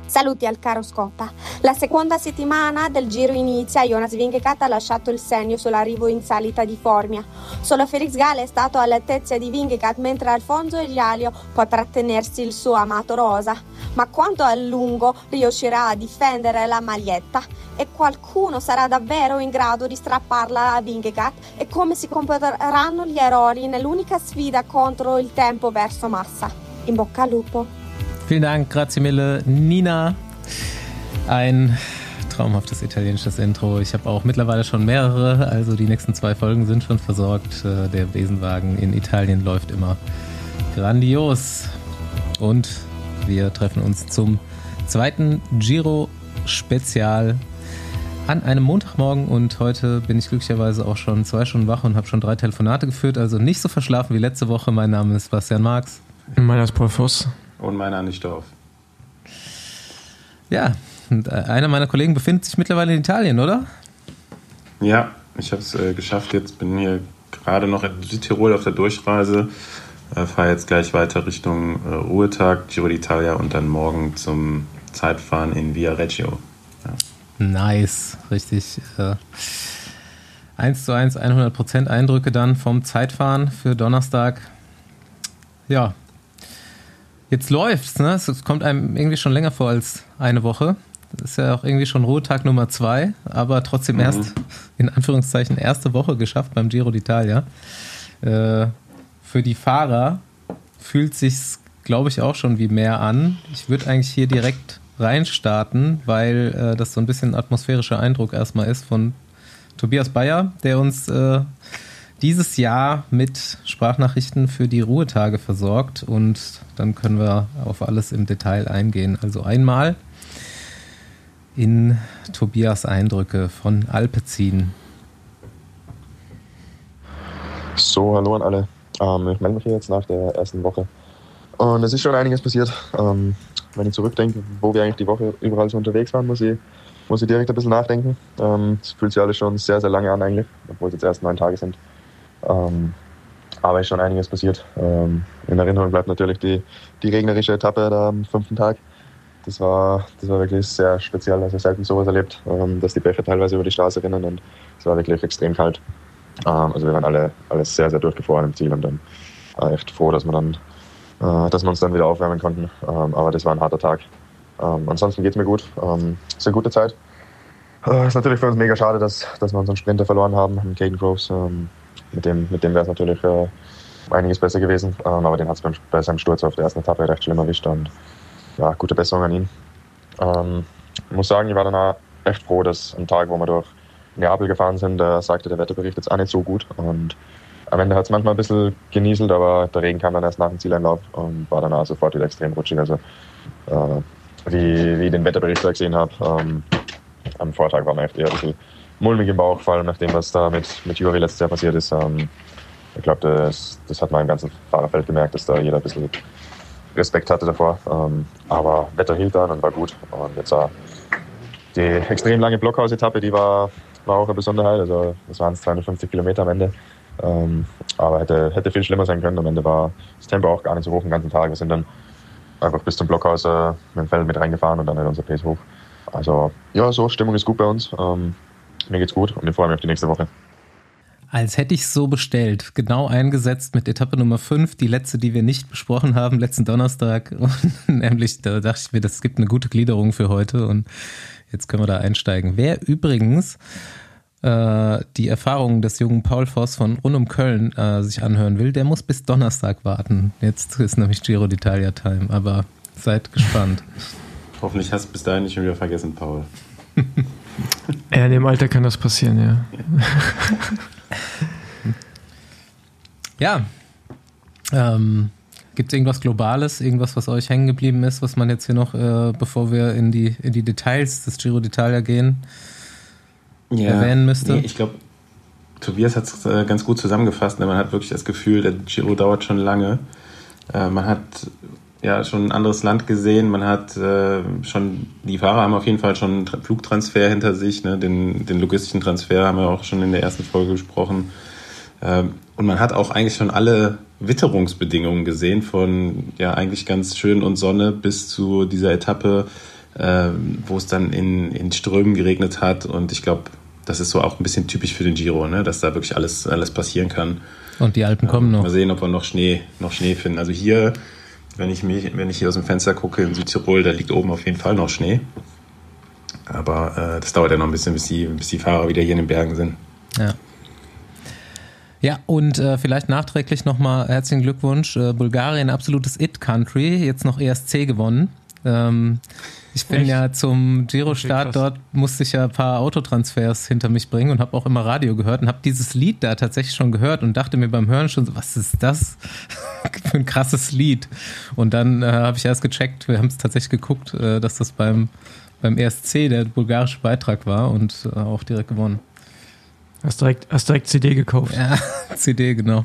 Saluti al caro Scotta. La seconda settimana del Giro inizia e Jonas Vingegaard ha lasciato il segno sull'arrivo in salita di Formia. Solo Felix Gall è stato all'altezza di Vingegaard, mentre Alfonso Egialio può trattenersi il suo amato rosa. Ma quanto a lungo riuscirà a difendere la maglietta? E qualcuno sarà davvero in grado di strapparla a Vingegaard? E come si comporteranno gli eroi nell'unica sfida contro il tempo verso Massa? In bocca al lupo. Vielen Dank, grazie mille, Nina. Ein traumhaftes italienisches Intro. Ich habe auch mittlerweile schon mehrere, also die nächsten 2 Folgen sind schon versorgt. Der Besenwagen in Italien läuft immer grandios. Und wir treffen uns zum 2. Giro-Spezial an einem Montagmorgen und heute bin ich glücklicherweise auch schon 2 Stunden wach und habe schon 3 Telefonate geführt, also nicht so verschlafen wie letzte Woche. Mein Name ist Bastian Marx. Meiner ist Paul Voss. Und meiner Andi Storff. Ja, und einer meiner Kollegen befindet sich mittlerweile in Italien, oder? Ja, ich habe es geschafft. Jetzt bin hier gerade noch in Südtirol auf der Durchreise. Fahre jetzt gleich weiter Richtung Ruhetag, Giro d'Italia und dann morgen zum Zeitfahren in Viareggio. Ja. Nice, richtig. 1:1, 100% Eindrücke dann vom Zeitfahren für Donnerstag. Ja, jetzt läuft's, ne? Es kommt einem irgendwie schon länger vor als eine Woche. Das ist ja auch irgendwie schon Ruhetag Nummer 2, aber trotzdem erst, in Anführungszeichen, erste Woche geschafft beim Giro d'Italia. Für die Fahrer fühlt sich's, glaube ich, auch schon wie mehr an. Ich würde eigentlich hier direkt reinstarten, weil das so ein bisschen ein atmosphärischer Eindruck erstmal ist von Tobias Bayer, der uns dieses Jahr mit Sprachnachrichten für die Ruhetage versorgt und dann können wir auf alles im Detail eingehen. Also einmal in Tobias Eindrücke von Alpecin. So, hallo an alle. Ich melde mich hier jetzt nach der ersten Woche und es ist schon einiges passiert. Wenn ich zurückdenke, wo wir eigentlich die Woche überall so unterwegs waren, muss ich direkt ein bisschen nachdenken. Es fühlt sich alles schon sehr, sehr lange an eigentlich, obwohl es jetzt erst 9 Tage sind. Aber ist schon einiges passiert. In Erinnerung bleibt natürlich die regnerische Etappe da am 5. Tag. Das war wirklich sehr speziell, also selten sowas erlebt, dass die Bäche teilweise über die Straße rinnen und es war wirklich extrem kalt. Also wir waren alle sehr, sehr durchgefroren im Ziel und dann echt froh, dass wir uns dann wieder aufwärmen konnten. Aber das war ein harter Tag. Ansonsten geht es mir gut. Es ist eine gute Zeit. Ist natürlich für uns mega schade, dass wir unseren Sprinter verloren haben, Caden Groves. Mit dem wäre es natürlich einiges besser gewesen, aber den hat es bei seinem Sturz auf der ersten Etappe recht schlimm erwischt und ja, gute Besserung an ihn. Ich muss sagen, ich war danach echt froh, dass am Tag, wo wir durch Neapel gefahren sind, da sagte der Wetterbericht jetzt auch nicht so gut und am Ende hat es manchmal ein bisschen genieselt, aber der Regen kam dann erst nach dem Zieleinlauf und war danach sofort wieder extrem rutschig. Also wie ich den Wetterbericht da gesehen habe, am Vortag war mir echt eher ein bisschen mulmig im Bauch, vor allem nachdem was da mit Juri letztes Jahr passiert ist. Ich glaube, das hat man im ganzen Fahrerfeld gemerkt, dass da jeder ein bisschen Respekt hatte davor. Aber Wetter hielt dann und war gut. Und jetzt die extrem lange Blockhaus-Etappe, die war auch eine Besonderheit. Also das waren 250 Kilometer am Ende. Aber hätte viel schlimmer sein können. Am Ende war das Tempo auch gar nicht so hoch den ganzen Tag. Wir sind dann einfach bis zum Blockhaus mit dem Feld mit reingefahren und dann halt unser Pace hoch. Also ja, so, Stimmung ist gut bei uns. Mir geht's gut und ich freue mich auf die nächste Woche. Als hätte ich es so bestellt. Genau eingesetzt mit Etappe Nummer 5, die letzte, die wir nicht besprochen haben, letzten Donnerstag. Und nämlich, da dachte ich mir, das gibt eine gute Gliederung für heute und jetzt können wir da einsteigen. Wer übrigens die Erfahrungen des jungen Paul Voss von Rund um Köln sich anhören will, der muss bis Donnerstag warten. Jetzt ist nämlich Giro d'Italia Time, aber seid gespannt. Hoffentlich hast du bis dahin nicht schon wieder vergessen, Paul. Ja, in dem Alter kann das passieren, ja. Ja. Gibt es irgendwas Globales, irgendwas, was euch hängen geblieben ist, was man jetzt hier noch, bevor wir in die Details des Giro d'Italia gehen, erwähnen müsste? Nee, ich glaube, Tobias hat es ganz gut zusammengefasst. Man hat wirklich das Gefühl, der Giro dauert schon lange. Man hat ja schon ein anderes Land gesehen. Man hat die Fahrer haben auf jeden Fall schon einen Flugtransfer hinter sich. Ne? Den logistischen Transfer haben wir auch schon in der ersten Folge besprochen. Und man hat auch eigentlich schon alle Witterungsbedingungen gesehen, von ja eigentlich ganz schön und Sonne bis zu dieser Etappe wo es dann in Strömen geregnet hat. Und ich glaube, das ist so auch ein bisschen typisch für den Giro, ne? Dass da wirklich alles passieren kann. Und die Alpen kommen noch. Mal sehen, ob wir noch Schnee finden. Also hier, wenn ich hier aus dem Fenster gucke in Südtirol, da liegt oben auf jeden Fall noch Schnee. Aber das dauert ja noch ein bisschen, bis die Fahrer wieder hier in den Bergen sind. Ja. Ja, und vielleicht nachträglich nochmal herzlichen Glückwunsch. Bulgarien, absolutes It-Country, jetzt noch ESC gewonnen. Ich bin ja zum Giro-Start dort, musste ich ja ein paar Autotransfers hinter mich bringen und habe auch immer Radio gehört und habe dieses Lied da tatsächlich schon gehört und dachte mir beim Hören schon so, was ist das für ein krasses Lied? Und dann habe ich erst gecheckt, wir haben es tatsächlich geguckt, dass das beim ESC der bulgarische Beitrag war und auch direkt gewonnen. Hast direkt CD gekauft. Ja, CD, genau.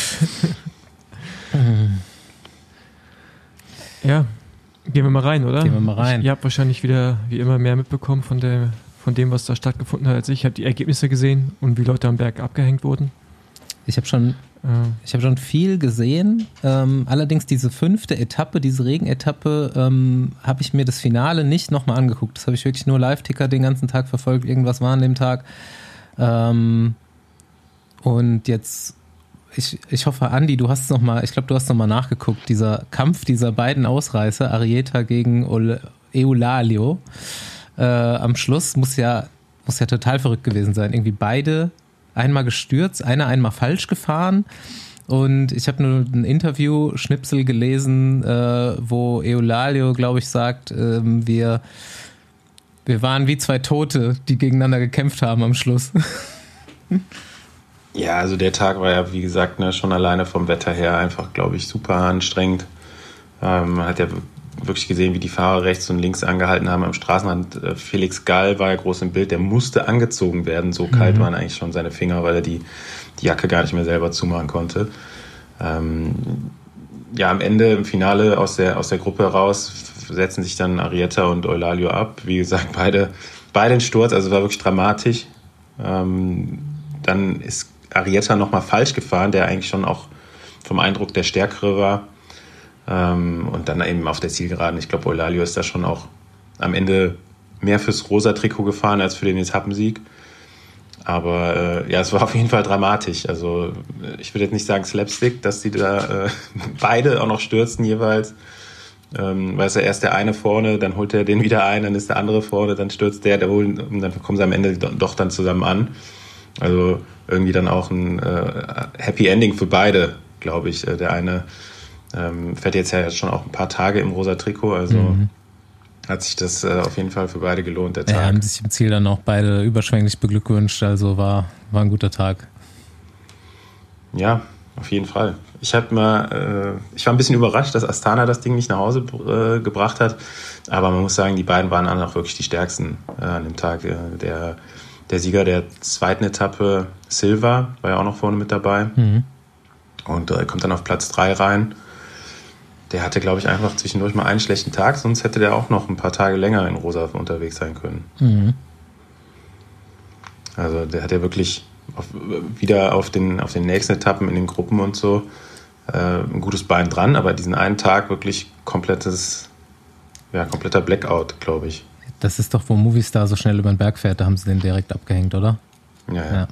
Ja, gehen wir mal rein, oder? Gehen wir mal rein. Ihr habt wahrscheinlich wieder, wie immer, mehr mitbekommen von dem, was da stattgefunden hat als ich. Ich habe die Ergebnisse gesehen und wie Leute am Berg abgehängt wurden. Ich habe schon viel gesehen. Allerdings diese 5. Etappe, diese Regenetappe, habe ich mir das Finale nicht nochmal angeguckt. Das habe ich wirklich nur Live-Ticker den ganzen Tag verfolgt. Irgendwas war an dem Tag. Und jetzt, ich hoffe, Andi, du hast nochmal nachgeguckt, dieser Kampf dieser beiden Ausreißer, Arrieta gegen Eulalio, am Schluss muss ja total verrückt gewesen sein. Irgendwie beide einmal gestürzt, einer einmal falsch gefahren. Und ich habe nur ein Interview-Schnipsel gelesen, wo Eulalio, glaube ich, sagt, wir waren wie zwei Tote, die gegeneinander gekämpft haben am Schluss. Ja, also der Tag war ja, wie gesagt, ne, schon alleine vom Wetter her einfach, glaube ich, super anstrengend. Man hat ja wirklich gesehen, wie die Fahrer rechts und links angehalten haben am Straßenrand. Felix Gall war ja groß im Bild, der musste angezogen werden. So kalt waren eigentlich schon seine Finger, weil er die Jacke gar nicht mehr selber zumachen konnte. Ja, am Ende, im Finale aus der Gruppe raus, setzen sich dann Arrieta und Eulalio ab. Wie gesagt, beide in Sturz, also war wirklich dramatisch. Dann ist Arrieta nochmal falsch gefahren, der eigentlich schon auch vom Eindruck der Stärkere war. Und dann eben auf der Zielgeraden. Ich glaube, Eulalio ist da schon auch am Ende mehr fürs rosa Trikot gefahren als für den Etappensieg. Aber ja, es war auf jeden Fall dramatisch. Also ich würde jetzt nicht sagen Slapstick, dass die da beide auch noch stürzten jeweils. Weil es ja erst der eine vorne, dann holt er den wieder ein, dann ist der andere vorne, dann stürzt der holt, und dann kommen sie am Ende doch dann zusammen an. Also irgendwie dann auch ein Happy Ending für beide, glaube ich. Der eine fährt jetzt ja schon auch ein paar Tage im rosa Trikot, also hat sich das auf jeden Fall für beide gelohnt, der Tag. Ja, haben sich im Ziel dann auch beide überschwänglich beglückwünscht, also war ein guter Tag. Ja, auf jeden Fall. Ich war ein bisschen überrascht, dass Astana das Ding nicht nach Hause gebracht hat, aber man muss sagen, die beiden waren dann auch wirklich die stärksten an dem Tag. Der Sieger der 2. Etappe, Silva, war ja auch noch vorne mit dabei und kommt dann auf Platz 3 rein. Der hatte, glaube ich, einfach zwischendurch mal einen schlechten Tag, sonst hätte der auch noch ein paar Tage länger in Rosa unterwegs sein können. Also der hat ja wirklich wieder auf den nächsten Etappen in den Gruppen und so ein gutes Bein dran, aber diesen einen Tag wirklich kompletter Blackout, glaube ich. Das ist doch, wo Movistar so schnell über den Berg fährt, da haben sie den direkt abgehängt, oder? Ja.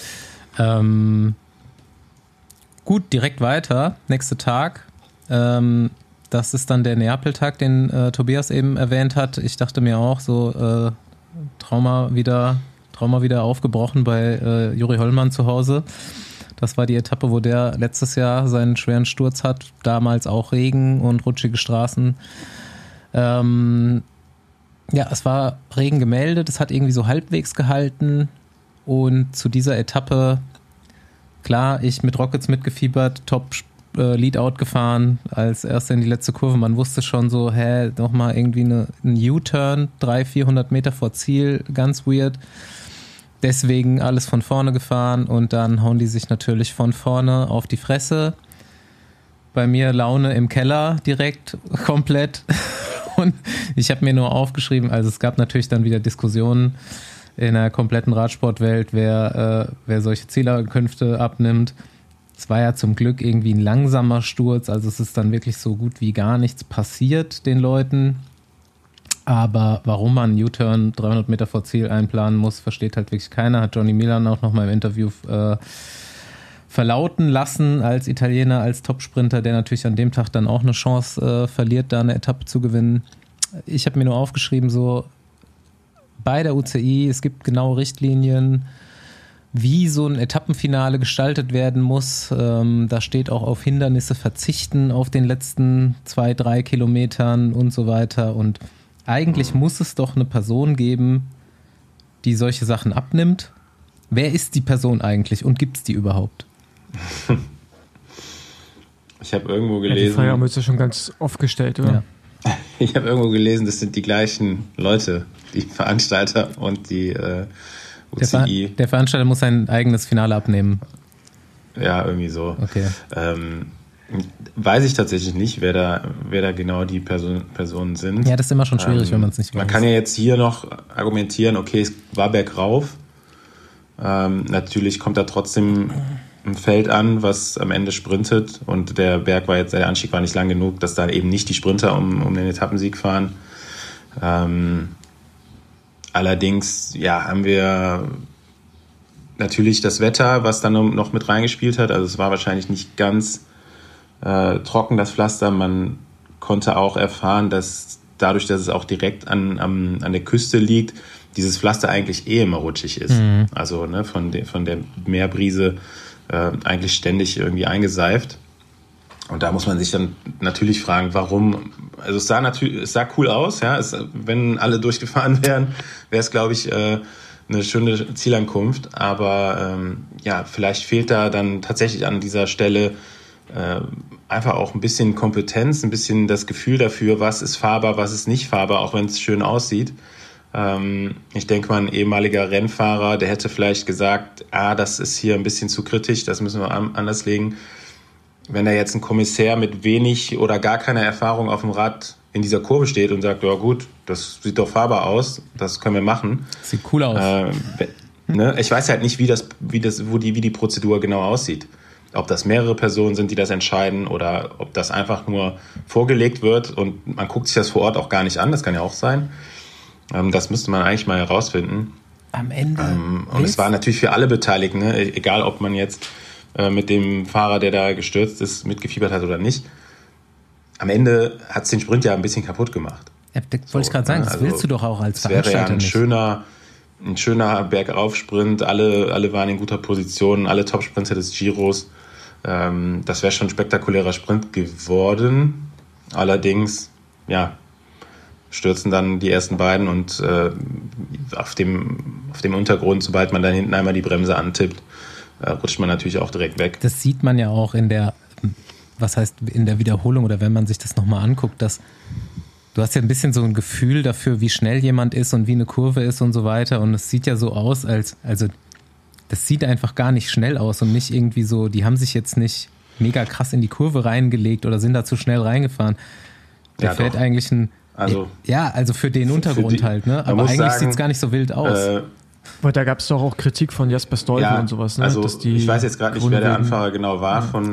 Gut, direkt weiter. Nächster Tag. Das ist dann der Neapel-Tag, den Tobias eben erwähnt hat. Ich dachte mir auch so, Trauma wieder aufgebrochen bei Juri Hollmann zu Hause. Das war die Etappe, wo der letztes Jahr seinen schweren Sturz hat. Damals auch Regen und rutschige Straßen. Ja, es war Regen gemeldet. Es hat irgendwie so halbwegs gehalten. Und zu dieser Etappe, klar, ich mit Rockets mitgefiebert, top Leadout gefahren, als erster in die letzte Kurve. Man wusste schon so, nochmal irgendwie ein U-Turn, 300-400 Meter vor Ziel, ganz weird. Deswegen alles von vorne gefahren und dann hauen die sich natürlich von vorne auf die Fresse. Bei mir Laune im Keller direkt komplett. Und ich habe mir nur aufgeschrieben, also es gab natürlich dann wieder Diskussionen in der kompletten Radsportwelt, wer solche Zielankünfte abnimmt. Es war ja zum Glück irgendwie ein langsamer Sturz, also es ist dann wirklich so gut wie gar nichts passiert den Leuten. Aber warum man einen U-Turn 300 Meter vor Ziel einplanen muss, versteht halt wirklich keiner. Hat Johnny Milan auch nochmal im Interview verlauten lassen als Italiener, als Topsprinter, der natürlich an dem Tag dann auch eine Chance verliert, da eine Etappe zu gewinnen. Ich habe mir nur aufgeschrieben, so bei der UCI, es gibt genaue Richtlinien, wie so ein Etappenfinale gestaltet werden muss. Da steht auch auf Hindernisse verzichten auf den letzten 2-3 Kilometern und so weiter. Und eigentlich muss es doch eine Person geben, die solche Sachen abnimmt. Wer ist die Person eigentlich und gibt es die überhaupt? Ich habe irgendwo gelesen... Ja, die Frage haben wir uns ja schon ganz oft gestellt, oder? Ja. Ich habe irgendwo gelesen, das sind die gleichen Leute, die Veranstalter und die UCI. Der Veranstalter muss sein eigenes Finale abnehmen. Ja, irgendwie so. Okay. Weiß ich tatsächlich nicht, wer da genau die Personen sind. Ja, das ist immer schon schwierig, wenn man es nicht weiß. Man kann ja jetzt hier noch argumentieren, okay, es war bergauf. Natürlich kommt da trotzdem ein Feld an, was am Ende sprintet. Und der Anstieg war nicht lang genug, dass da eben nicht die Sprinter um den Etappensieg fahren. Allerdings, ja, haben wir natürlich das Wetter, was dann noch mit reingespielt hat. Also es war wahrscheinlich nicht ganz trocken, das Pflaster. Man konnte auch erfahren, dass dadurch, dass es auch direkt an der Küste liegt, dieses Pflaster eigentlich immer rutschig ist. Mhm. Also von der Meerbrise eigentlich ständig irgendwie eingeseift. Und da muss man sich dann natürlich fragen, warum. Also es sah cool aus, ja. Wenn alle durchgefahren wären, wäre es, glaube ich, eine schöne Zielankunft. Aber ja, vielleicht fehlt da dann tatsächlich an dieser Stelle einfach auch ein bisschen Kompetenz, ein bisschen das Gefühl dafür, was ist fahrbar, was ist nicht fahrbar, auch wenn es schön aussieht. Ich denke mal, ein ehemaliger Rennfahrer, der hätte vielleicht gesagt, das ist hier ein bisschen zu kritisch, das müssen wir anders legen. Wenn da jetzt ein Kommissär mit wenig oder gar keiner Erfahrung auf dem Rad in dieser Kurve steht und sagt, ja gut, das sieht doch fahrbar aus, das können wir machen. Sieht cool aus. Ich weiß halt nicht, wie die Prozedur genau aussieht. Ob das mehrere Personen sind, die das entscheiden, oder ob das einfach nur vorgelegt wird und man guckt sich das vor Ort auch gar nicht an, das kann ja auch sein. Das müsste man eigentlich mal herausfinden. Am Ende. Und es war natürlich für alle Beteiligten, ne? Egal ob man jetzt mit dem Fahrer, der da gestürzt ist, mitgefiebert hat oder nicht. Am Ende hat es den Sprint ja ein bisschen kaputt gemacht. Ja, wollte ich gerade sagen, das willst du doch auch als Veranstalter nicht. Das wäre ja ein schöner Bergaufsprint, alle waren in guter Position, alle Top-Sprinter des Giros. Das wäre schon ein spektakulärer Sprint geworden. Allerdings, ja, stürzen dann die ersten beiden und auf dem Untergrund, sobald man dann hinten einmal die Bremse antippt, rutscht man natürlich auch direkt weg. Das sieht man ja auch in der Wiederholung oder wenn man sich das nochmal anguckt, dass du hast ja ein bisschen so ein Gefühl dafür, wie schnell jemand ist und wie eine Kurve ist und so weiter, und es sieht ja so aus, das sieht einfach gar nicht schnell aus und nicht irgendwie so, die haben sich jetzt nicht mega krass in die Kurve reingelegt oder sind da zu schnell reingefahren. Der fährt eigentlich also für den Untergrund halt, ne? Aber eigentlich sieht es gar nicht so wild aus. Weil da gab es doch auch Kritik von Jasper Stuyven und sowas, ne? Also ich weiß jetzt gerade nicht, wer der Anfahrer genau war von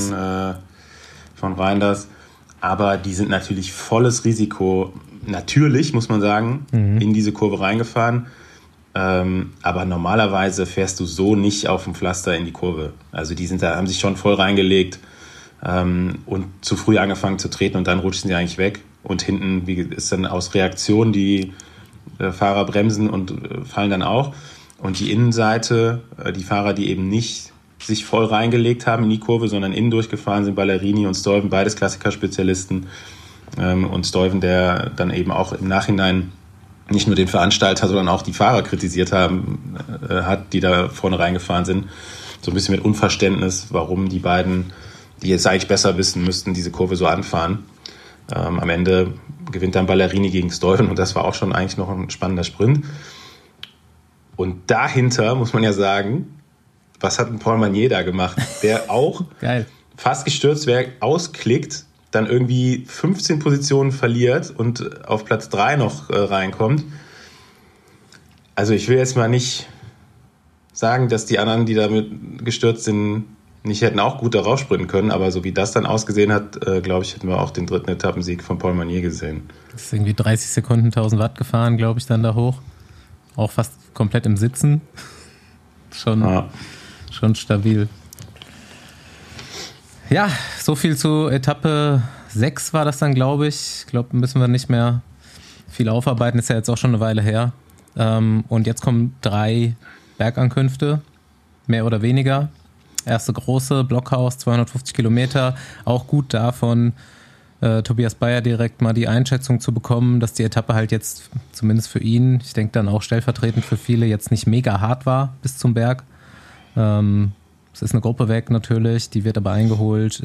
Reinders, aber die sind natürlich volles Risiko, natürlich muss man sagen, in diese Kurve reingefahren. Aber normalerweise fährst du so nicht auf dem Pflaster in die Kurve. Also haben sich schon voll reingelegt und zu früh angefangen zu treten und dann rutschen sie eigentlich weg. Und hinten ist dann aus Reaktion, die Fahrer bremsen und fallen dann auch. Und die Innenseite, die Fahrer, die eben nicht sich voll reingelegt haben in die Kurve, sondern innen durchgefahren sind, Ballerini und Stuyven, beides Klassikerspezialisten. Und Stuyven, der dann eben auch im Nachhinein nicht nur den Veranstalter, sondern auch die Fahrer kritisiert hat, die da vorne reingefahren sind. So ein bisschen mit Unverständnis, warum die beiden, die jetzt eigentlich besser wissen müssten, diese Kurve so anfahren. Am Ende gewinnt dann Ballerini gegen Stuyven und das war auch schon eigentlich noch ein spannender Sprint. Und dahinter muss man ja sagen, was hat ein Paul Magnier da gemacht? Der auch fast gestürzt wäre, ausklickt, dann irgendwie 15 Positionen verliert und auf Platz 3 noch reinkommt. Also ich will jetzt mal nicht sagen, dass die anderen, die damit gestürzt sind, nicht hätten auch gut darauf sprinten können, aber so wie das dann ausgesehen hat, glaube ich, hätten wir auch den dritten Etappensieg von Paul Magnier gesehen. Das ist irgendwie 30 Sekunden 1000 Watt gefahren, glaube ich, dann da hoch. Auch fast komplett im Sitzen. Schon stabil. Ja, so viel zu Etappe 6 war das dann, glaube ich. Ich glaube, müssen wir nicht mehr viel aufarbeiten. Ist ja jetzt auch schon eine Weile her. Und jetzt kommen 3 Bergankünfte, mehr oder weniger. Erste große, Blockhaus, 250 Kilometer. Auch gut davon, Tobias Bayer direkt mal die Einschätzung zu bekommen, dass die Etappe halt jetzt, zumindest für ihn, ich denke dann auch stellvertretend für viele, jetzt nicht mega hart war bis zum Berg. Es ist eine Gruppe weg natürlich, die wird aber eingeholt.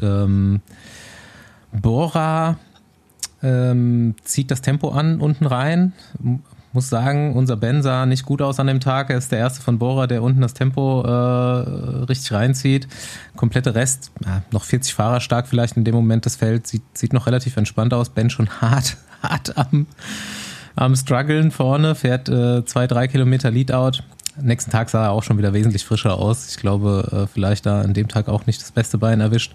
Bora zieht das Tempo an unten rein. Muss sagen, unser Ben sah nicht gut aus an dem Tag. Er ist der erste von Bora, der unten das Tempo richtig reinzieht. Komplette Rest, noch 40 Fahrer stark vielleicht in dem Moment das Feld, sieht noch relativ entspannt aus. Ben schon hart am Struggeln vorne, fährt 2-3 Kilometer Leadout. Nächsten Tag sah er auch schon wieder wesentlich frischer aus. Ich glaube, vielleicht da an dem Tag auch nicht das beste Bein erwischt.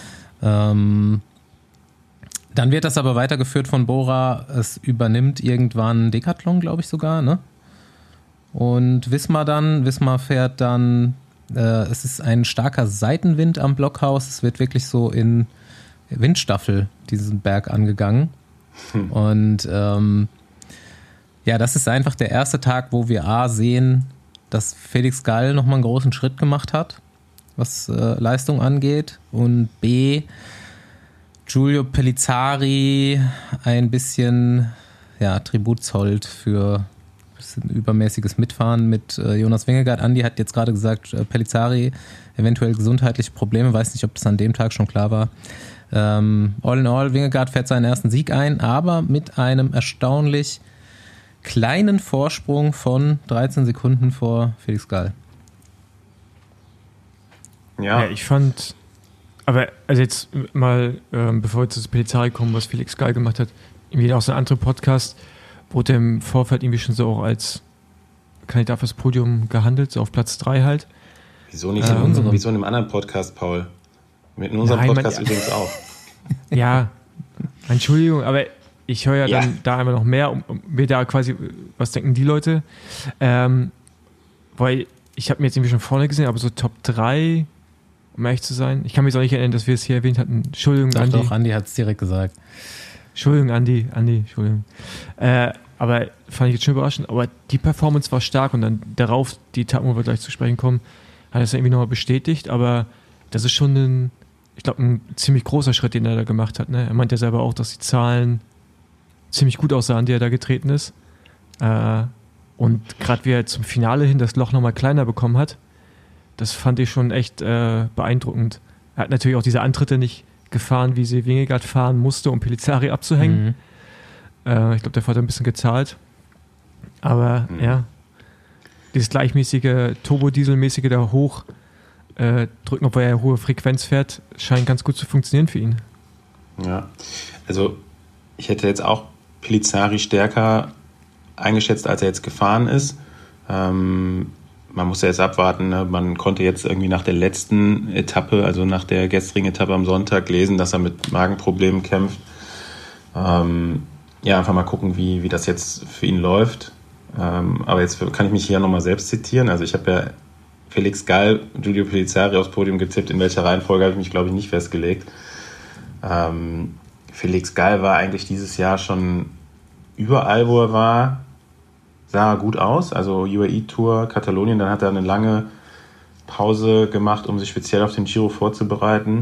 Dann wird das aber weitergeführt von Bora. Es übernimmt irgendwann Decathlon, glaube ich sogar, ne? Und Wismar fährt dann, es ist ein starker Seitenwind am Blockhaus. Es wird wirklich so in Windstaffel diesen Berg angegangen. Und das ist einfach der erste Tag, wo wir A sehen, dass Felix Gall nochmal einen großen Schritt gemacht hat, was Leistung angeht. Und B, Giulio Pellizzari ein bisschen Tribut zollt für ein bisschen übermäßiges Mitfahren mit Jonas Vingegaard. Andi hat jetzt gerade gesagt, Pellizzari eventuell gesundheitliche Probleme, weiß nicht, ob das an dem Tag schon klar war. All in all, Vingegaard fährt seinen ersten Sieg ein, aber mit einem erstaunlich kleinen Vorsprung von 13 Sekunden vor Felix Gall. Ja, ich fand... Aber also jetzt mal, bevor wir zu Pellizzari kommen, was Felix Gall gemacht hat, irgendwie auch so ein anderer Podcast, wurde im Vorfeld irgendwie schon so auch als Kandidat fürs Podium gehandelt, so auf Platz 3 halt. Wieso nicht in unserem? Wieso in einem anderen Podcast, Paul? In unserem Podcast übrigens auch. Ja, Entschuldigung, aber ich höre ja dann da einmal noch mehr, um mir da quasi, was denken die Leute? Weil ich habe mir jetzt irgendwie schon vorne gesehen, aber so Top 3, um ehrlich zu sein. Ich kann mich auch nicht erinnern, dass wir es hier erwähnt hatten. Entschuldigung, Andi. Doch, Andi hat es direkt gesagt. Entschuldigung, Andi, Entschuldigung. Aber fand ich jetzt schon überraschend. Aber die Performance war stark und dann darauf, die Etappen, wo wir gleich zu sprechen kommen, hat es irgendwie nochmal bestätigt. Aber das ist schon ein ziemlich großer Schritt, den er da gemacht hat. Ne? Er meint ja selber auch, dass die Zahlen ziemlich gut aussahen, die er da getreten ist. Und gerade wie er zum Finale hin das Loch nochmal kleiner bekommen hat, das fand ich schon echt beeindruckend. Er hat natürlich auch diese Antritte nicht gefahren, wie sie Vingegaard fahren musste, um Pellizzari abzuhängen. Ich glaube, der hat ein bisschen gezahlt. Aber dieses gleichmäßige, Turbodieselmäßige da hoch drücken, obwohl er hohe Frequenz fährt, scheint ganz gut zu funktionieren für ihn. Ja, also ich hätte jetzt auch Pellizzari stärker eingeschätzt, als er jetzt gefahren ist. Man muss ja jetzt abwarten, ne? Man konnte jetzt irgendwie nach der letzten Etappe, also nach der gestrigen Etappe am Sonntag lesen, dass er mit Magenproblemen kämpft. Einfach mal gucken, wie das jetzt für ihn läuft. Aber jetzt kann ich mich hier nochmal selbst zitieren. Also ich habe ja Felix Gall, Giulio Pellizzari aufs Podium getippt. In welcher Reihenfolge habe ich mich, glaube ich, nicht festgelegt. Felix Gall war eigentlich dieses Jahr schon überall, wo er war, sah gut aus, also UAE-Tour, Katalonien, dann hat er eine lange Pause gemacht, um sich speziell auf den Giro vorzubereiten.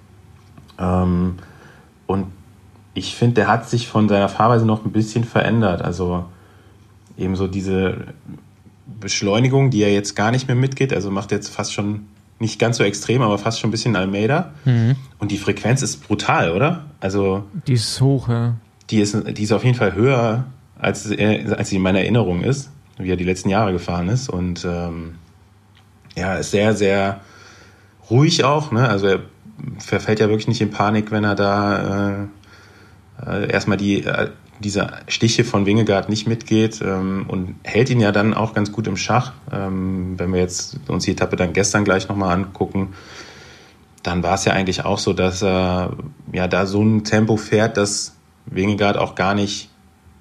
Und ich finde, der hat sich von seiner Fahrweise noch ein bisschen verändert. Also eben so diese Beschleunigung, die er jetzt gar nicht mehr mitgeht, also macht jetzt fast schon, nicht ganz so extrem, aber fast schon ein bisschen Almeida. Und die Frequenz ist brutal, oder? Also die ist hoch, ja. Die ist auf jeden Fall höher, als sie in meiner Erinnerung ist, wie er die letzten Jahre gefahren ist. Und ist sehr, sehr ruhig auch. Ne? Also er verfällt ja wirklich nicht in Panik, wenn er da erstmal diese Stiche von Vingegaard nicht mitgeht und hält ihn ja dann auch ganz gut im Schach. Wenn wir jetzt uns die Etappe dann gestern gleich nochmal angucken, dann war es ja eigentlich auch so, dass er ja da so ein Tempo fährt, dass Vingegaard auch gar nicht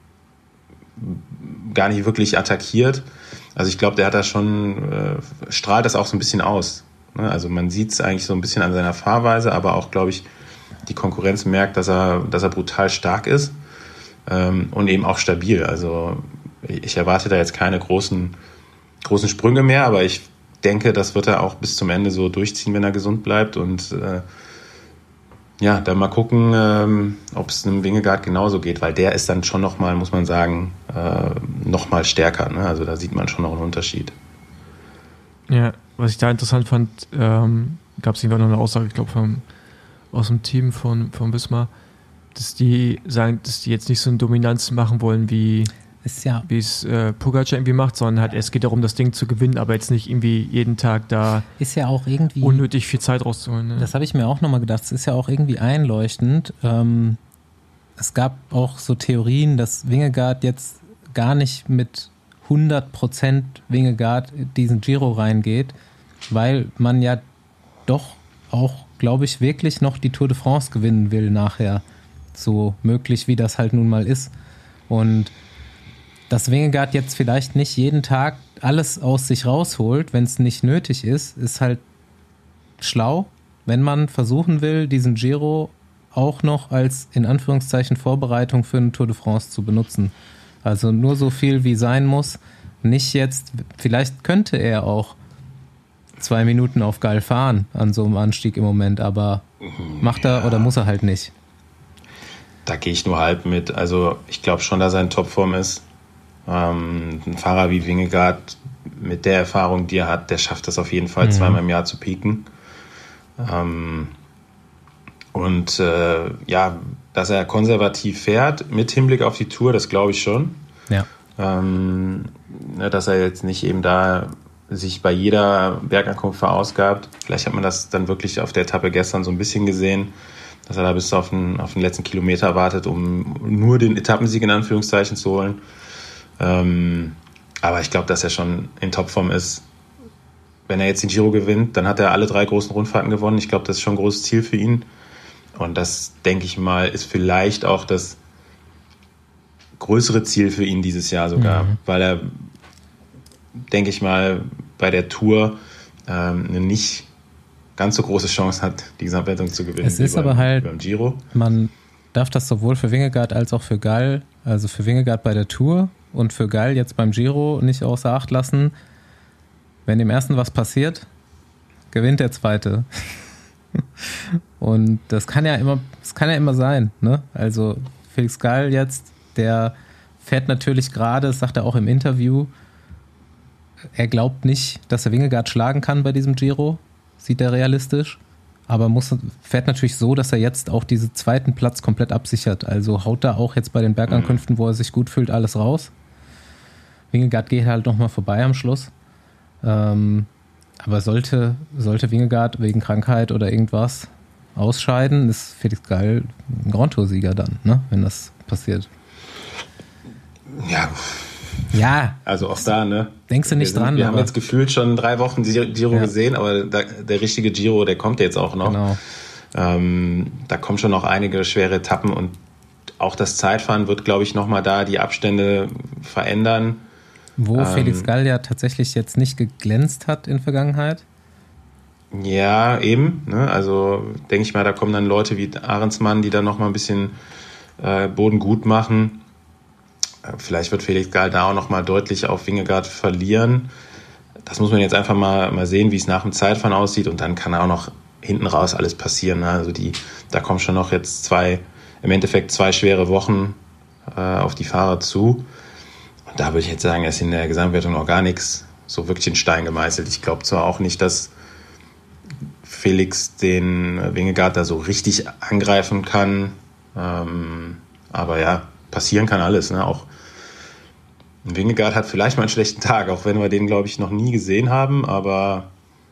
wirklich attackiert. Also ich glaube, der hat da schon, strahlt das auch so ein bisschen aus. Ne? Also man sieht es eigentlich so ein bisschen an seiner Fahrweise, aber auch, glaube ich, die Konkurrenz merkt, dass er brutal stark ist und eben auch stabil. Also ich erwarte da jetzt keine großen Sprünge mehr, aber ich denke, das wird er auch bis zum Ende so durchziehen, wenn er gesund bleibt. Und dann mal gucken, ob es einem Vingegaard genauso geht, weil der ist dann schon nochmal, muss man sagen, nochmal stärker. Ne? Also da sieht man schon noch einen Unterschied. Ja, was ich da interessant fand, gab es irgendwann noch eine Aussage, ich glaube, aus dem Team von Wismar, dass die sagen, dass die jetzt nicht so eine Dominanz machen wollen, wie es Pogacar irgendwie macht, sondern halt, es geht darum, das Ding zu gewinnen, aber jetzt nicht irgendwie jeden Tag da ist ja auch irgendwie unnötig viel Zeit rauszuholen. Ne? Das habe ich mir auch nochmal gedacht, es ist ja auch irgendwie einleuchtend. Es gab auch so Theorien, dass Vingegaard jetzt gar nicht mit 100% Vingegaard diesen Giro reingeht, weil man ja doch auch, glaube ich, wirklich noch die Tour de France gewinnen will nachher. So möglich, wie das halt nun mal ist. Und dass Vingegaard jetzt vielleicht nicht jeden Tag alles aus sich rausholt, wenn es nicht nötig ist halt schlau, wenn man versuchen will, diesen Giro auch noch als in Anführungszeichen Vorbereitung für eine Tour de France zu benutzen. Also nur so viel wie sein muss, nicht jetzt, vielleicht könnte er auch 2 Minuten auf Gall fahren an so einem Anstieg im Moment, aber macht er oder muss er halt nicht? Da gehe ich nur halb mit. Also ich glaube schon, dass er in Topform ist. Ein Fahrer wie Vingegaard mit der Erfahrung, die er hat, der schafft das auf jeden Fall 2-mal im Jahr zu pieken. Dass er konservativ fährt mit Hinblick auf die Tour, das glaube ich schon. Ja. Dass er jetzt nicht eben da sich bei jeder Bergankunft verausgabt. Vielleicht hat man das dann wirklich auf der Etappe gestern so ein bisschen gesehen, dass er da bis auf den letzten Kilometer wartet, um nur den Etappensieg in Anführungszeichen zu holen. Aber ich glaube, dass er schon in Topform ist. Wenn er jetzt den Giro gewinnt, dann hat er alle 3 großen Rundfahrten gewonnen. Ich glaube, das ist schon ein großes Ziel für ihn. Und das, denke ich mal, ist vielleicht auch das größere Ziel für ihn dieses Jahr sogar. Weil er, denke ich mal, bei der Tour eine nicht ganz so große Chance hat, die Gesamtwertung zu gewinnen. Es ist aber halt, beim Giro. Man darf das sowohl für Vingegaard als auch für Gall, also für Vingegaard bei der Tour und für Gall jetzt beim Giro nicht außer Acht lassen. Wenn dem ersten was passiert, gewinnt der zweite. Und das kann ja immer sein, ne? Also Felix Gall jetzt, der fährt natürlich gerade, das sagt er auch im Interview, er glaubt nicht, dass er Vingegaard schlagen kann bei diesem Giro, sieht er realistisch, aber fährt natürlich so, dass er jetzt auch diesen zweiten Platz komplett absichert. Also haut da auch jetzt bei den Bergankünften, wo er sich gut fühlt, alles raus. Vingegaard geht halt nochmal vorbei am Schluss. Aber sollte Vingegaard wegen Krankheit oder irgendwas ausscheiden, ist Felix Gall ein Grand Tour-Sieger dann, ne? Wenn das passiert. Ja. Also auch da, ne? Denkst du nicht dran? Wir haben jetzt gefühlt schon 3 Wochen Giro gesehen, aber der richtige Giro, der kommt jetzt auch noch. Genau. Da kommen schon noch einige schwere Etappen und auch das Zeitfahren wird, glaube ich, nochmal da die Abstände verändern. Wo Felix Gall ja tatsächlich jetzt nicht geglänzt hat in Vergangenheit. Ja, eben. Ne? Also denke ich mal, da kommen dann Leute wie Ahrensmann, die dann nochmal ein bisschen Boden gut machen. Vielleicht wird Felix Gall da auch nochmal deutlich auf Vingegaard verlieren. Das muss man jetzt einfach mal sehen, wie es nach dem Zeitfahren aussieht. Und dann kann auch noch hinten raus alles passieren. Ne? Also da kommen schon noch jetzt im Endeffekt 2 schwere Wochen auf die Fahrer zu. Und da würde ich jetzt sagen, ist in der Gesamtwertung noch gar nichts so wirklich in Stein gemeißelt. Ich glaube zwar auch nicht, dass Felix den Vingegaard da so richtig angreifen kann. Aber ja, passieren kann alles. Ne? Auch Vingegaard hat vielleicht mal einen schlechten Tag, auch wenn wir den, glaube ich, noch nie gesehen haben. Aber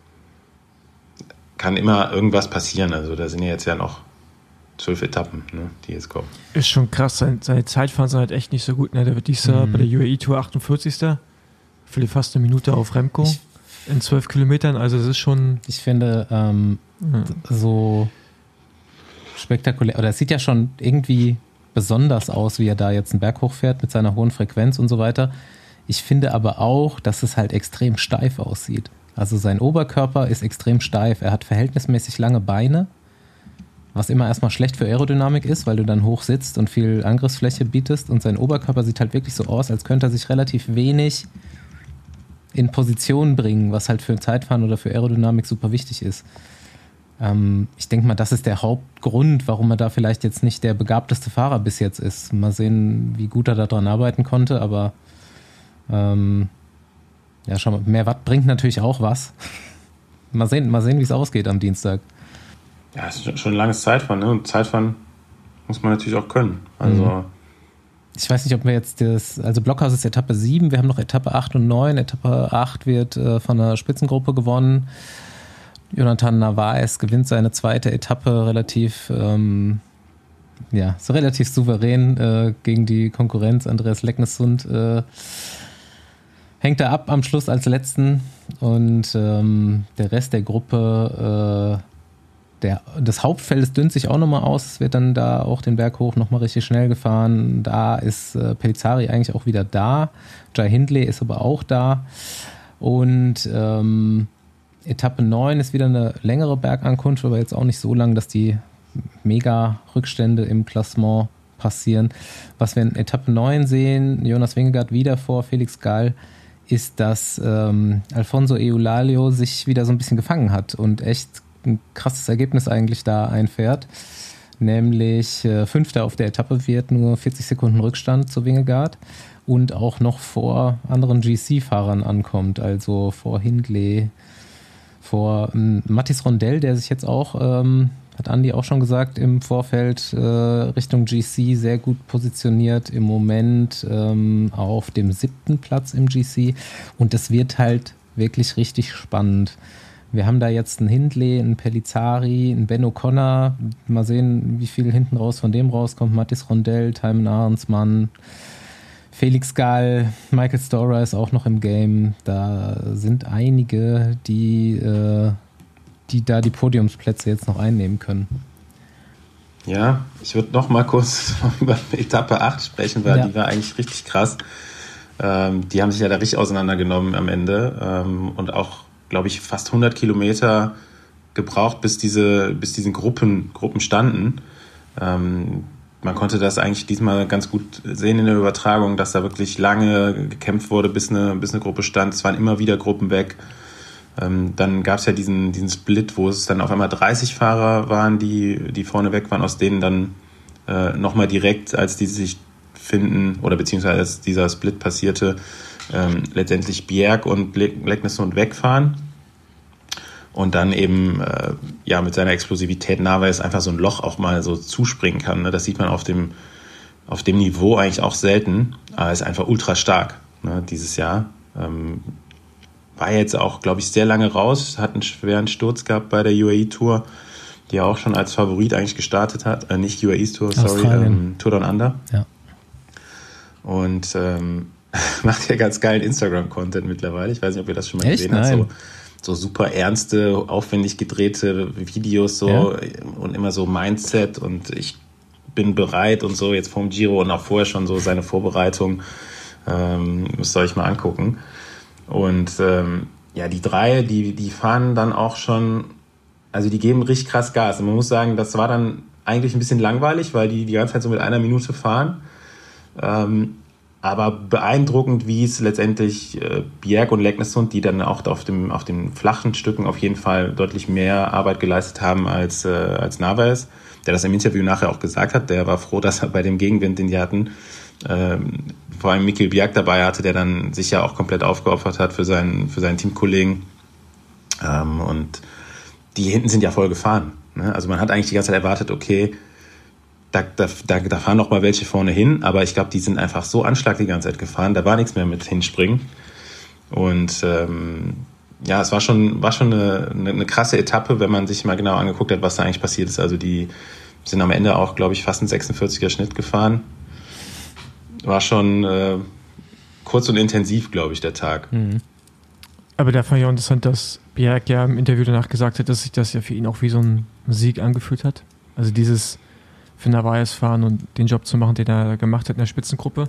kann immer irgendwas passieren. Also da sind ja jetzt ja noch 12 Etappen, ne, die jetzt kommen. Ist schon krass, seine Zeitfahren sind halt echt nicht so gut. Ne? Der wird dieses Jahr bei der UAE Tour 48. Verliert fast eine Minute auf Remco. Ich in 12 Kilometern, also das ist schon... Ich finde, so spektakulär, oder es sieht ja schon irgendwie besonders aus, wie er da jetzt einen Berg hochfährt mit seiner hohen Frequenz und so weiter. Ich finde aber auch, dass es halt extrem steif aussieht. Also sein Oberkörper ist extrem steif. Er hat verhältnismäßig lange Beine, was immer erstmal schlecht für Aerodynamik ist, weil du dann hoch sitzt und viel Angriffsfläche bietest. Und sein Oberkörper sieht halt wirklich so aus, als könnte er sich relativ wenig in Position bringen, was halt für Zeitfahren oder für Aerodynamik super wichtig ist. Ich denke mal, das ist der Hauptgrund, warum er da vielleicht jetzt nicht der begabteste Fahrer bis jetzt ist. Mal sehen, wie gut er daran arbeiten konnte, aber ja, schau mal, mehr Watt bringt natürlich auch was. Mal sehen, wie es ausgeht am Dienstag. Ja, es ist schon ein langes Zeitfahren, ne? Und Zeitfahren muss man natürlich auch können. Also ich weiß nicht, ob wir jetzt also Blockhaus ist Etappe 7, wir haben noch Etappe 8 und 9. Etappe 8 wird von einer Spitzengruppe gewonnen. Jonathan Narvaez gewinnt seine zweite Etappe relativ souverän gegen die Konkurrenz. Andreas Leknessund hängt er ab am Schluss als Letzten und der Rest der Gruppe des Hauptfeldes dünnt sich auch nochmal aus. Es wird dann da auch den Berg hoch nochmal richtig schnell gefahren. Da ist Pellizzari eigentlich auch wieder da. Jai Hindley ist aber auch da. Und Etappe 9 ist wieder eine längere Bergankunft, aber jetzt auch nicht so lang, dass die Mega-Rückstände im Klassement passieren. Was wir in Etappe 9 sehen, Jonas Vingegaard wieder vor Felix Gall, ist, dass Alfonso Eulalia sich wieder so ein bisschen gefangen hat und echt ein krasses Ergebnis eigentlich da einfährt. Nämlich Fünfter auf der Etappe wird, nur 40 Sekunden Rückstand zu Vingegaard und auch noch vor anderen GC-Fahrern ankommt, also vor Hindley, vor Mathis Rondell, der sich jetzt auch, hat Andi auch schon gesagt, im Vorfeld Richtung GC sehr gut positioniert, im Moment auf dem 7. Platz im GC und das wird halt wirklich richtig spannend. Wir haben da jetzt einen Hindley, einen Pellizzari, einen Ben O'Connor. Mal sehen, wie viel hinten raus von dem rauskommt. Mathis Rondell, Thymen Ahrensmann, Felix Gall, Michael Storer ist auch noch im Game. Da sind einige, die da die Podiumsplätze jetzt noch einnehmen können. Ja, ich würde noch mal kurz über Etappe 8 sprechen, weil die war eigentlich richtig krass. Die haben sich ja da richtig auseinandergenommen am Ende und auch, glaube ich, fast 100 Kilometer gebraucht, bis diesen Gruppen standen. Man konnte das eigentlich diesmal ganz gut sehen in der Übertragung, dass da wirklich lange gekämpft wurde, bis eine Gruppe stand. Es waren immer wieder Gruppen weg. Dann gab es ja diesen Split, wo es dann auf einmal 30 Fahrer waren, die vorne weg waren, aus denen dann nochmal direkt, als die sich finden, oder beziehungsweise als dieser Split passierte, letztendlich Bjerg und Leknessund wegfahren. Und dann eben mit seiner Explosivität Narvaez einfach so ein Loch auch mal so zuspringen kann. Ne? Das sieht man auf dem Niveau eigentlich auch selten, aber ist einfach ultra stark, ne, dieses Jahr. War jetzt auch, glaube ich, sehr lange raus, hat einen schweren Sturz gehabt bei der UAE-Tour, die er auch schon als Favorit eigentlich gestartet hat. Nicht UAE-Tour, Tour Down Under. Ja. Und macht ja ganz geilen Instagram-Content mittlerweile. Ich weiß nicht, ob ihr das schon mal gesehen habt. So super ernste, aufwendig gedrehte Videos und immer so Mindset und ich bin bereit und so jetzt vorm Giro und auch vorher schon so seine Vorbereitung. Müsst ihr euch mal angucken. Und die drei, die fahren dann auch schon, also die geben richtig krass Gas. Und man muss sagen, das war dann eigentlich ein bisschen langweilig, weil die ganze Zeit so mit 1 Minute fahren. Aber beeindruckend, wie es letztendlich Bjerg und Leknessund, die dann auch auf den flachen Stücken auf jeden Fall deutlich mehr Arbeit geleistet haben als Narvaez, der das im Interview nachher auch gesagt hat. Der war froh, dass er bei dem Gegenwind, den die hatten, vor allem Mikkel Bjerg dabei hatte, der dann sich ja auch komplett aufgeopfert hat für seinen Teamkollegen. Und die hinten sind ja voll gefahren. Ne? Also man hat eigentlich die ganze Zeit erwartet, okay, da fahren noch mal welche vorne hin, aber ich glaube, die sind einfach so Anschlag die ganze Zeit gefahren, da war nichts mehr mit hinspringen. Und es war schon eine krasse Etappe, wenn man sich mal genau angeguckt hat, was da eigentlich passiert ist. Also die sind am Ende auch, glaube ich, fast einen 46er Schnitt gefahren. War schon kurz und intensiv, glaube ich, der Tag. Mhm. Aber da fand ich auch interessant, dass Bjerg ja im Interview danach gesagt hat, dass sich das ja für ihn auch wie so ein Sieg angefühlt hat. Also dieses für Narvaez fahren und den Job zu machen, den er gemacht hat in der Spitzengruppe.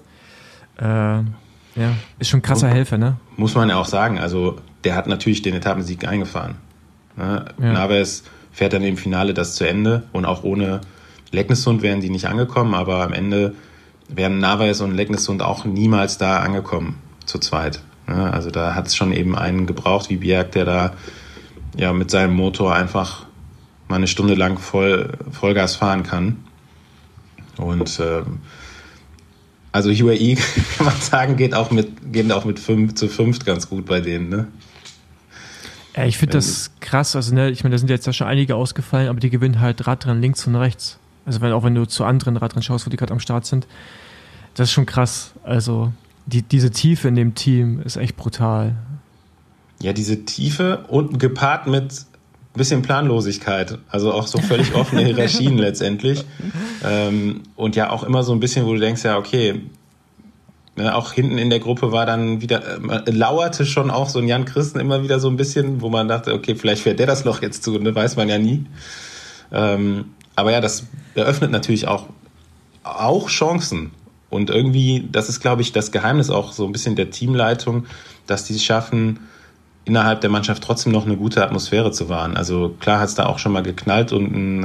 Ist schon ein krasser Helfer, ne? Muss man ja auch sagen, also der hat natürlich den Etappensieg eingefahren. Ne? Ja. Narvaez fährt dann im Finale das zu Ende und auch ohne Leknessund wären die nicht angekommen, aber am Ende wären Narvaez und Leknessund auch niemals da angekommen, zu zweit. Ne? Also da hat es schon eben einen gebraucht, wie Bjerg, der da ja mit seinem Motor einfach mal eine Stunde lang Vollgas fahren kann. Und also UAE, kann man sagen, geht auch mit 5-5 ganz gut bei denen, ne? Ja, ich finde das krass. Also, ne, ich meine, da sind jetzt ja schon einige ausgefallen, aber die gewinnen halt Radrennen links und rechts. Also, wenn du zu anderen Radrennen schaust, wo die gerade am Start sind, das ist schon krass. Also, diese Tiefe in dem Team ist echt brutal. Ja, diese Tiefe und gepaart mit ein bisschen Planlosigkeit, also auch so völlig offene Hierarchien letztendlich. Und ja auch immer so ein bisschen, wo du denkst, ja okay, ne, auch hinten in der Gruppe war dann wieder, lauerte schon auch so ein Jan Christen immer wieder so ein bisschen, wo man dachte, okay, vielleicht fährt der das Loch jetzt zu, ne, weiß man ja nie. Aber ja, das eröffnet natürlich auch Chancen. Und irgendwie, das ist, glaube ich, das Geheimnis auch so ein bisschen der Teamleitung, dass die es schaffen, innerhalb der Mannschaft trotzdem noch eine gute Atmosphäre zu wahren. Also klar hat es da auch schon mal geknallt und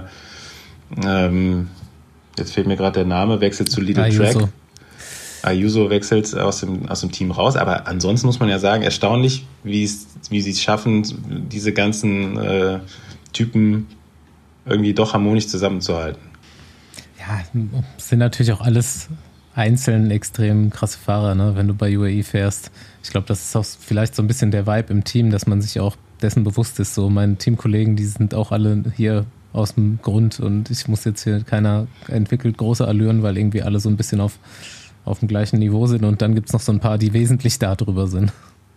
jetzt fehlt mir gerade der Name, wechselt zu Lidl Track. Ayuso wechselt aus dem Team raus, aber ansonsten muss man ja sagen, erstaunlich, wie sie es schaffen, diese ganzen Typen irgendwie doch harmonisch zusammenzuhalten. Ja, sind natürlich auch alles einzeln extrem krasse Fahrer, ne? Wenn du bei UAE fährst. Ich glaube, das ist auch vielleicht so ein bisschen der Vibe im Team, dass man sich auch dessen bewusst ist. So, meine Teamkollegen, die sind auch alle hier aus dem Grund und ich muss jetzt hier, keiner entwickelt große Allüren, weil irgendwie alle so ein bisschen auf dem gleichen Niveau sind und dann gibt es noch so ein paar, die wesentlich da drüber sind.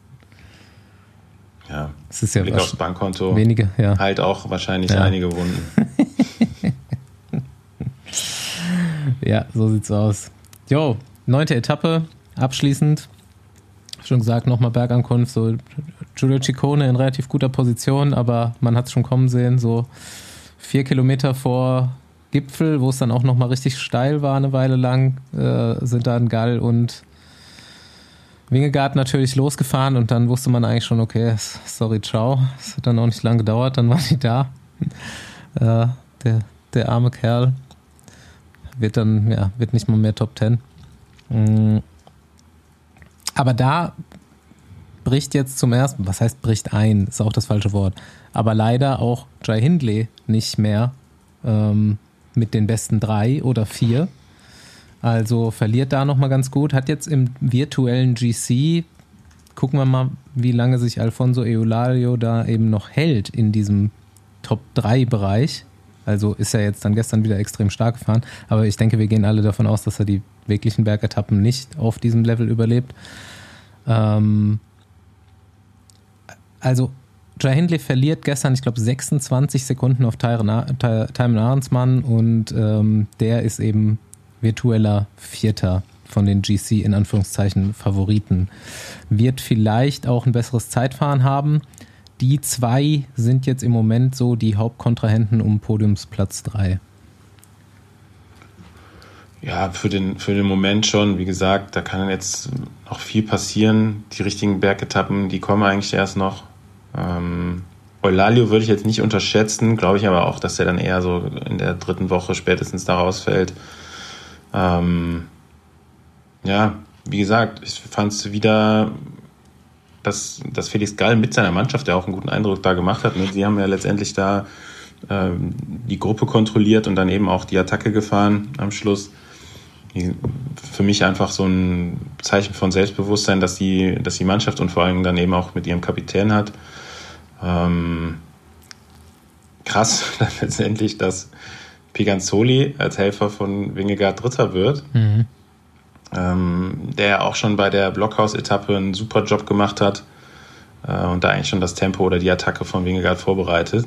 Ja, das ist ja Blick aufs Bankkonto, wenige, ja. Halt auch wahrscheinlich einige Wunden. Ja, so sieht's aus. Jo, 9. Etappe, abschließend. Schon gesagt, nochmal Bergankunft, so Giulio Ciccone in relativ guter Position, aber man hat es schon kommen sehen, so 4 Kilometer vor Gipfel, wo es dann auch nochmal richtig steil war eine Weile lang, sind dann Gall und Vingegaard natürlich losgefahren und dann wusste man eigentlich schon, okay, sorry, ciao. Es hat dann auch nicht lange gedauert, dann waren die da. Der arme Kerl wird nicht mal mehr Top 10. Aber da bricht jetzt zum ersten, was heißt bricht ein, ist auch das falsche Wort, aber leider auch Jai Hindley nicht mehr mit den besten 3 oder 4. Also verliert da nochmal ganz gut, hat jetzt im virtuellen GC, gucken wir mal, wie lange sich Alfonso Eulario da eben noch hält in diesem Top-3-Bereich. Also ist er jetzt dann gestern wieder extrem stark gefahren, aber ich denke, wir gehen alle davon aus, dass er die wirklichen Bergetappen nicht auf diesem Level überlebt. Also Jai Hindley verliert gestern, ich glaube, 26 Sekunden auf Thymen Arensman und der ist eben virtueller Vierter von den GC in Anführungszeichen Favoriten. Wird vielleicht auch ein besseres Zeitfahren haben. Die 2 sind jetzt im Moment so die Hauptkontrahenten um Podiumsplatz 3. Ja, für den Moment schon. Wie gesagt, da kann jetzt noch viel passieren. Die richtigen Bergetappen, die kommen eigentlich erst noch. Eulario würde ich jetzt nicht unterschätzen, glaube ich aber auch, dass der dann eher so in der 3. Woche spätestens da rausfällt. Ja, wie gesagt, ich fand es wieder, dass Felix Gall mit seiner Mannschaft ja auch einen guten Eindruck da gemacht hat. Ne? Sie haben ja letztendlich da die Gruppe kontrolliert und dann eben auch die Attacke gefahren am Schluss. Für mich einfach so ein Zeichen von Selbstbewusstsein, dass die Mannschaft und vor allem dann eben auch mit ihrem Kapitän hat. Krass dann letztendlich, dass Piganzoli als Helfer von Vingegaard Dritter wird, der ja auch schon bei der Blockhaus-Etappe einen super Job gemacht hat und da eigentlich schon das Tempo oder die Attacke von Vingegaard vorbereitet.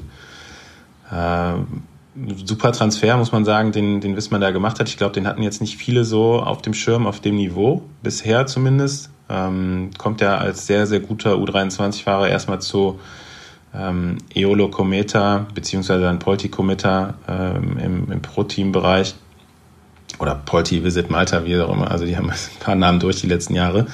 Super Transfer, muss man sagen, den Wismar da gemacht hat. Ich glaube, den hatten jetzt nicht viele so auf dem Schirm, auf dem Niveau, bisher zumindest. kommt ja als sehr, sehr guter U23-Fahrer erstmal zu Eolo Kometa, beziehungsweise dann Polti Kometa im Pro-Team-Bereich. Oder Polti Visit Malta, wie auch immer. Also die haben ein paar Namen durch die letzten Jahre.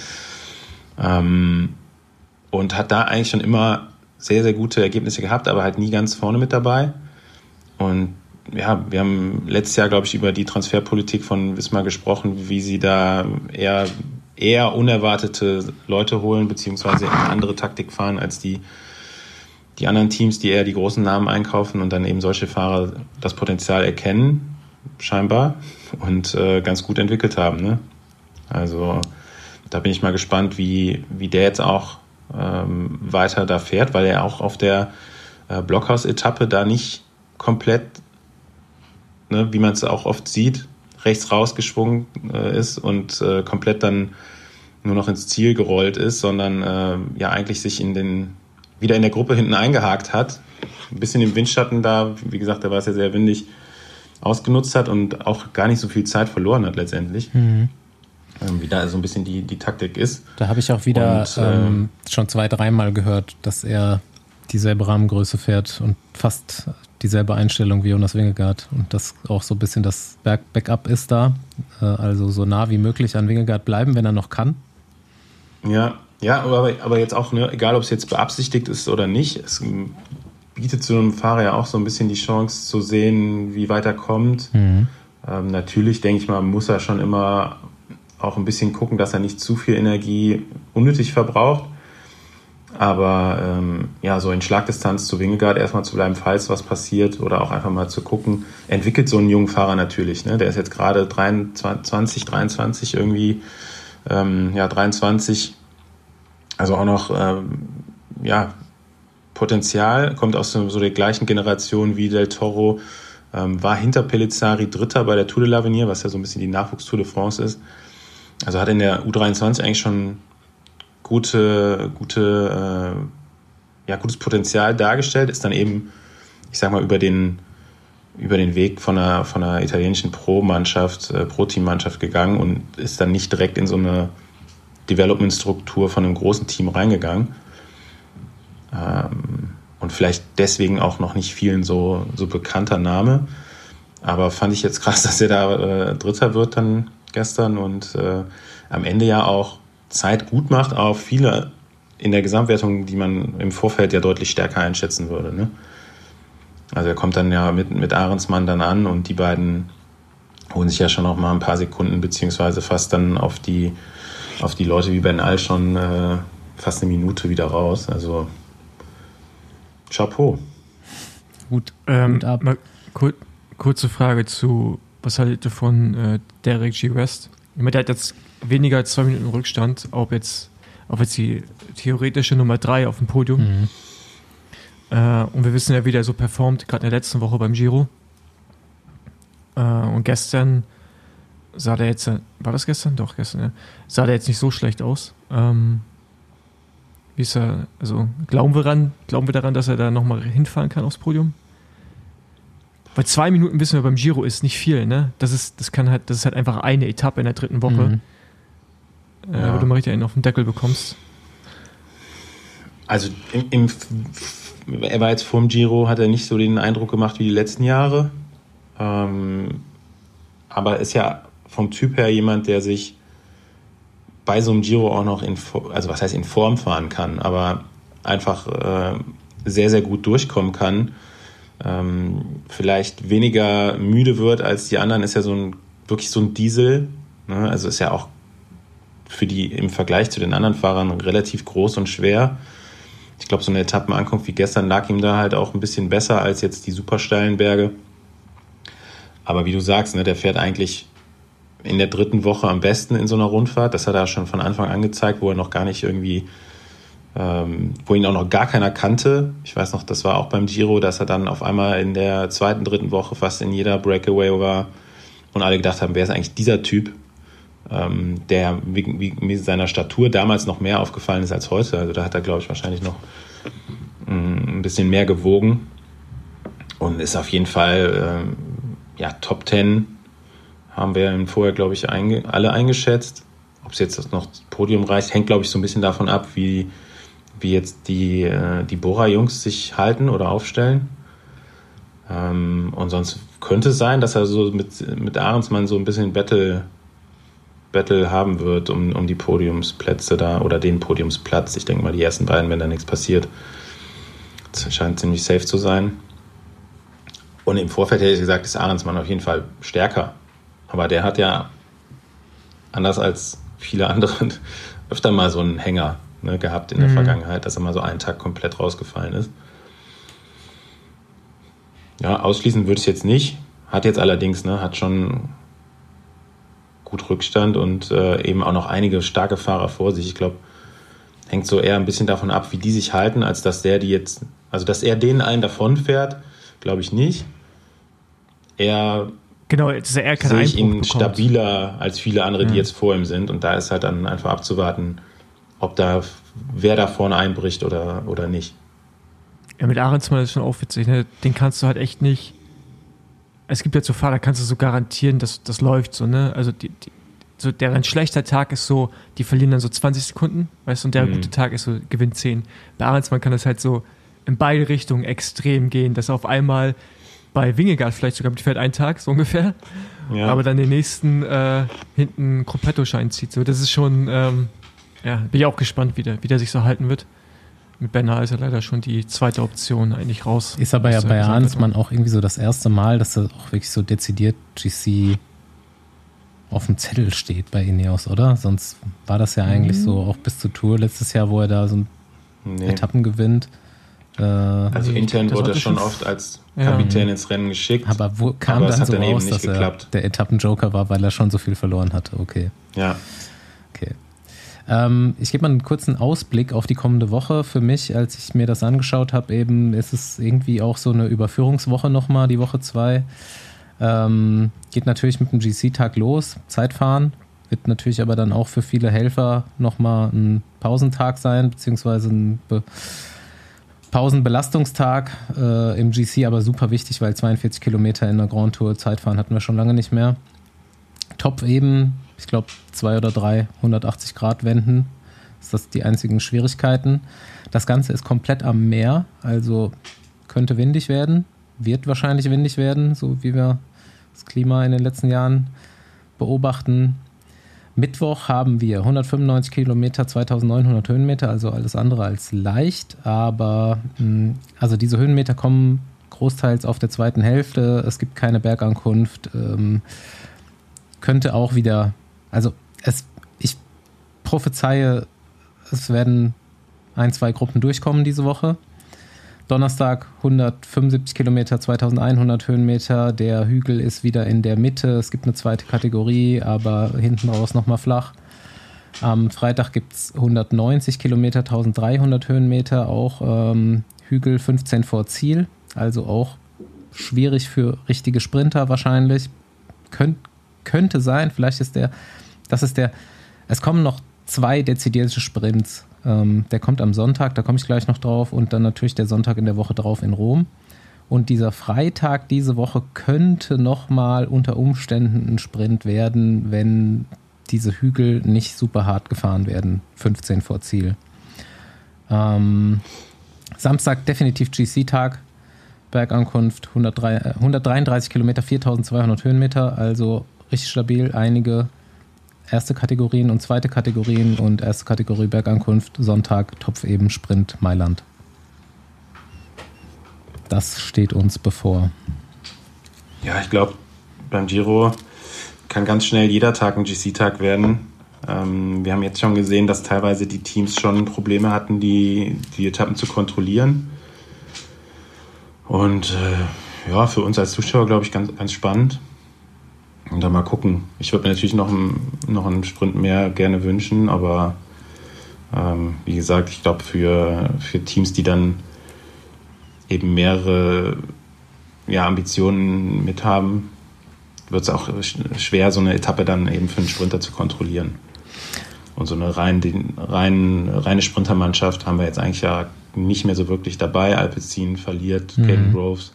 Und hat da eigentlich schon immer sehr, sehr gute Ergebnisse gehabt, aber halt nie ganz vorne mit dabei. Und ja, wir haben letztes Jahr, glaube ich, über die Transferpolitik von Wismar gesprochen, wie sie da eher unerwartete Leute holen, beziehungsweise eine andere Taktik fahren als die anderen Teams, die eher die großen Namen einkaufen und dann eben solche Fahrer das Potenzial erkennen, scheinbar, und ganz gut entwickelt haben. Ne? Also da bin ich mal gespannt, wie der jetzt auch weiter da fährt, weil er auch auf der Blockhaus-Etappe da nicht komplett, ne, wie man es auch oft sieht, rechts rausgeschwungen ist und komplett dann nur noch ins Ziel gerollt ist, sondern ja eigentlich sich wieder in der Gruppe hinten eingehakt hat, ein bisschen im Windschatten da, wie gesagt, da war es ja sehr windig, ausgenutzt hat und auch gar nicht so viel Zeit verloren hat letztendlich. Wie da so ein bisschen die Taktik ist. Da habe ich auch wieder schon 2-3 Mal gehört, dass er dieselbe Rahmengröße fährt und fast dieselbe Einstellung wie Jonas Vingegaard und dass auch so ein bisschen das Backup ist da. Also so nah wie möglich an Vingegaard bleiben, wenn er noch kann. Ja, aber jetzt auch, ne, egal ob es jetzt beabsichtigt ist oder nicht, es bietet so einem Fahrer ja auch so ein bisschen die Chance zu sehen, wie weit er kommt. Natürlich, denke ich mal, muss er schon immer auch ein bisschen gucken, dass er nicht zu viel Energie unnötig verbraucht. Aber ja, so in Schlagdistanz zu Vingegaard erstmal zu bleiben, falls was passiert, oder auch einfach mal zu gucken, entwickelt so einen jungen Fahrer natürlich. Ne? Der ist jetzt gerade 23 irgendwie, 23, also auch noch Potenzial, kommt aus so der gleichen Generation wie Del Toro, war hinter Pellizzari Dritter bei der Tour de l'Avenir, was ja so ein bisschen die Nachwuchs-Tour de France ist. Also hat in der U23 eigentlich schon gutes Potenzial dargestellt, ist dann eben, ich sag mal, über den Weg von einer italienischen Pro-Team-Mannschaft gegangen und ist dann nicht direkt in so eine Development-Struktur von einem großen Team reingegangen. Und vielleicht deswegen auch noch nicht vielen so bekannter Name. Aber fand ich jetzt krass, dass er da Dritter wird dann gestern und am Ende ja auch Zeit gut macht auf viele in der Gesamtwertung, die man im Vorfeld ja deutlich stärker einschätzen würde. Ne? Also er kommt dann ja mit Ahrensmann dann an und die beiden holen sich ja schon noch mal ein paar Sekunden beziehungsweise fast dann auf die Leute wie Ben Al schon fast eine Minute wieder raus. Also Chapeau. Gut ab. Mal kurze Frage zu, was haltet ihr von Derek G. West? Ich meine, der hat jetzt weniger als 2 Minuten Rückstand, ob jetzt die theoretische Nummer 3 auf dem Podium. Und wir wissen ja, wie der so performt, gerade in der letzten Woche beim Giro. Und gestern sah der jetzt, war das gestern? Doch, gestern, ja. Sah der jetzt nicht so schlecht aus. Wie ist er, also glauben wir daran, dass er da nochmal hinfahren kann aufs Podium? Weil 2 Minuten, wissen wir, beim Giro ist nicht viel, ne? Das ist halt einfach eine Etappe in der 3. Woche. Wo du mal richtig einen auf den Deckel bekommst. Also er war jetzt vorm Giro, hat er nicht so den Eindruck gemacht wie die letzten Jahre. Aber ist ja vom Typ her jemand, der sich bei so einem Giro auch noch in Form fahren kann, aber einfach sehr, sehr gut durchkommen kann. Vielleicht weniger müde wird als die anderen, ist ja wirklich so ein Diesel. Ne? Also ist ja auch für die im Vergleich zu den anderen Fahrern relativ groß und schwer. Ich glaube, so eine Etappenankunft wie gestern lag ihm da halt auch ein bisschen besser als jetzt die super steilen Berge. Aber wie du sagst, ne, der fährt eigentlich in der 3. Woche am besten in so einer Rundfahrt. Das hat er schon von Anfang an gezeigt, wo er noch gar nicht irgendwie, wo ihn auch noch gar keiner kannte. Ich weiß noch, das war auch beim Giro, dass er dann auf einmal in der 2., 3. Woche fast in jeder Breakaway war und alle gedacht haben, wer ist eigentlich dieser Typ, der wie seiner Statur damals noch mehr aufgefallen ist als heute. Also da hat er, glaube ich, wahrscheinlich noch ein bisschen mehr gewogen und ist auf jeden Fall Top 10 haben wir ihn vorher, glaube ich, alle eingeschätzt. ob es jetzt noch das Podium reicht, hängt, glaube ich, so ein bisschen davon ab, wie jetzt die Bora-Jungs sich halten oder aufstellen. Und sonst könnte es sein, dass er so mit Ahrensmann so ein bisschen Battle haben wird um die Podiumsplätze da oder den Podiumsplatz. Ich denke mal, die ersten beiden, wenn da nichts passiert. Das scheint ziemlich safe zu sein. Und im Vorfeld hätte ich gesagt, ist Ahrensmann auf jeden Fall stärker. Aber der hat ja, anders als viele andere, öfter mal so einen Hänger gehabt in der Vergangenheit, dass er mal so einen Tag komplett rausgefallen ist. Ja, ausschließen würde ich jetzt nicht. Hat jetzt allerdings, hat schon gut Rückstand und eben auch noch einige starke Fahrer vor sich. Ich glaube, hängt so eher ein bisschen davon ab, wie die sich halten, als dass dass er denen allen davonfährt, glaube ich nicht. Genau, dass er keinen sehe ich ihn Einbruch bekommt. Stabiler als viele andere, die jetzt vor ihm sind. Und da ist halt dann einfach abzuwarten, wer da vorne einbricht oder nicht. Ja, mit Ahrensmann ist schon auch witzig, ne? Den kannst du halt echt nicht. Es gibt ja so Fahrer, da kannst du so garantieren, dass das läuft so, ne? Also so deren schlechter Tag ist so, die verlieren dann so 20 Sekunden, weißt du, und der gute Tag ist so, gewinnt 10. Bei Ahrensmann kann das halt so in beide Richtungen extrem gehen, dass er auf einmal bei Vingegaard vielleicht sogar mit fährt einen Tag, so ungefähr, aber dann den nächsten hinten Gruppetto-Schein zieht. So, das ist schon, bin ich auch gespannt, wie der sich so halten wird. Mit Bernal ist ja leider schon die zweite Option eigentlich raus. Ist aber ja bei Ahrensmann auch irgendwie so das erste Mal, dass er auch wirklich so dezidiert GC auf dem Zettel steht bei Ineos, oder? Sonst war das ja eigentlich so auch bis zur Tour letztes Jahr, wo er da so Etappen gewinnt. Also intern wurde er schon oft als Kapitän ins Rennen geschickt. Aber wo kam dann so raus, dass er der Etappenjoker war, weil er schon so viel verloren hatte? Okay. Ja. Okay. Ich gebe mal einen kurzen Ausblick auf die kommende Woche. Für mich, als ich mir das angeschaut habe, eben ist es irgendwie auch so eine Überführungswoche nochmal, die Woche 2. Geht natürlich mit dem GC-Tag los, Zeitfahren. Wird natürlich aber dann auch für viele Helfer nochmal ein Pausentag sein, beziehungsweise ein Pausenbelastungstag im GC, aber super wichtig, weil 42 Kilometer in der Grand Tour Zeitfahren hatten wir schon lange nicht mehr. Top eben, ich glaube 2 oder 3 180-Grad-Wenden. Ist das die einzigen Schwierigkeiten. Das Ganze ist komplett am Meer, also könnte windig werden, wird wahrscheinlich windig werden, so wie wir das Klima in den letzten Jahren beobachten. Mittwoch haben wir 195 Kilometer, 2900 Höhenmeter, also alles andere als leicht, aber also diese Höhenmeter kommen großteils auf der zweiten Hälfte, es gibt keine Bergankunft, könnte auch wieder, also ich prophezeie, es werden 1-2 Gruppen durchkommen diese Woche. Donnerstag 175 Kilometer, 2100 Höhenmeter. Der Hügel ist wieder in der Mitte. Es gibt eine zweite Kategorie, aber hinten raus nochmal flach. Am Freitag gibt es 190 Kilometer, 1300 Höhenmeter. Auch Hügel 15 vor Ziel. Also auch schwierig für richtige Sprinter wahrscheinlich. Könnte sein. Vielleicht ist es kommen noch 2 dezidierte Sprints. Der kommt am Sonntag, da komme ich gleich noch drauf, und dann natürlich der Sonntag in der Woche drauf in Rom. Und dieser Freitag diese Woche könnte nochmal unter Umständen ein Sprint werden, wenn diese Hügel nicht super hart gefahren werden. 15 vor Ziel. Samstag definitiv GC-Tag. Bergankunft 133 Kilometer, 4200 Höhenmeter, also richtig stabil. Einige erste Kategorien und zweite Kategorien, und erste Kategorie Bergankunft, Sonntag, Topf eben, Sprint, Mailand. Das steht uns bevor. Ja, ich glaube, beim Giro kann ganz schnell jeder Tag ein GC-Tag werden. Wir haben jetzt schon gesehen, dass teilweise die Teams schon Probleme hatten, die Etappen zu kontrollieren. Und für uns als Zuschauer, glaube ich, ganz, ganz spannend. Und dann mal gucken. Ich würde mir natürlich noch einen Sprint mehr gerne wünschen, aber wie gesagt, ich glaube, für Teams, die dann eben mehrere Ambitionen mit haben, wird es auch schwer, so eine Etappe dann eben für einen Sprinter zu kontrollieren. Und so eine reine Sprintermannschaft haben wir jetzt eigentlich ja nicht mehr so wirklich dabei. Alpecin verliert, Caden Groves.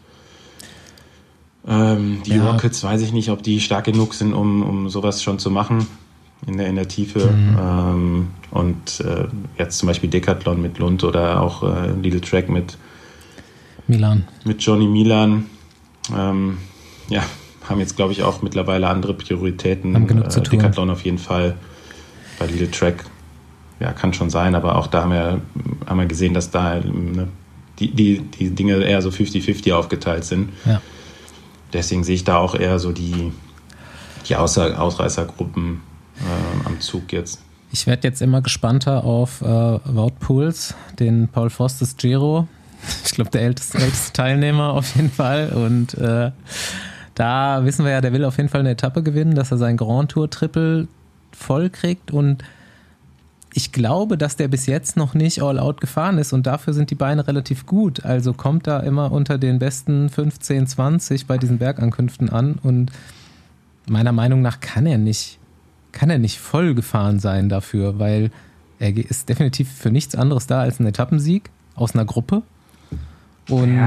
Die Rockets, weiß ich nicht, ob die stark genug sind, um sowas schon zu machen. in der Tiefe. Und jetzt zum Beispiel Decathlon mit Lund oder auch Lidl Track mit Johnny Milan. Haben jetzt, glaube ich, auch mittlerweile andere Prioritäten. Haben genug zu tun. Decathlon auf jeden Fall. Bei Lidl Track, ja, kann schon sein, aber auch da haben wir gesehen, dass da die Dinge eher so 50-50 aufgeteilt sind. Ja. Deswegen sehe ich da auch eher so die Ausreißergruppen am Zug jetzt. Ich werde jetzt immer gespannter auf Wout Poels, den Paul Fosters Giro. Ich glaube, der älteste Teilnehmer auf jeden Fall. Und da wissen wir ja, der will auf jeden Fall eine Etappe gewinnen, dass er sein Grand Tour Triple voll kriegt. Und ich glaube, dass der bis jetzt noch nicht all out gefahren ist und dafür sind die Beine relativ gut. Also kommt da immer unter den besten 15, 20 bei diesen Bergankünften an und meiner Meinung nach kann er nicht voll gefahren sein dafür, weil er ist definitiv für nichts anderes da als ein Etappensieg aus einer Gruppe. Und